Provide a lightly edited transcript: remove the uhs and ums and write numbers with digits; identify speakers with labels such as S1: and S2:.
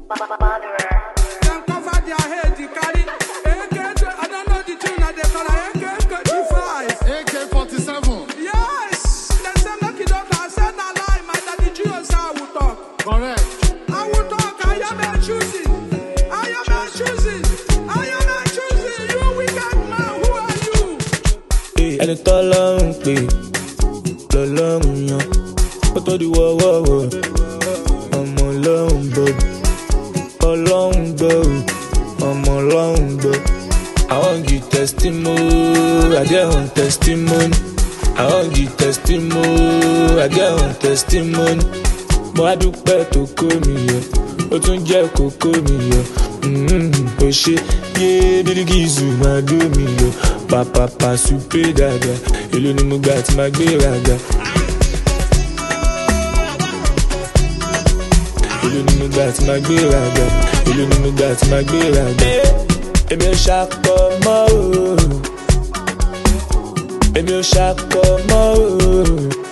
S1: Them cover their head, they carry AK. I don't know the tune that they call AK-45.
S2: AK-47.
S1: Yes, they say make it up. I said na lie, my daddy Gio say I will talk.
S2: Correct.
S1: I will talk. I am a choosing. I am a choosing. I am a choosing. You wicked man, who are you?
S3: Ẹni tọ́lọ́run pè lọ́lọ́run yan ó tó di wọ́wọ́wọ́ ọmọ ọlọ́run gbọ́ ọlọ́run gbọ́ ọmọ ọlọ́run gbọ́. I wan give testimony, I get on testimony. I wan give testimony, I get on testimony. Mo á dúpẹ́ tó kó mi yọ, ó tún jẹ́ kókó mi yọ. Ó ṣe yé bírígìzù máa dó mi yọ. Pàpàpà súpé dàda, èló ni mo gbà tí máa gbé ràgà. Èló ni mo gbà tí máa gbé ràgà. Èló ni mo gbà tí máa gbé ràgà. Èmi ò ṣàkọ mọ́ o. Èmi ò ṣàkọ mọ́ o.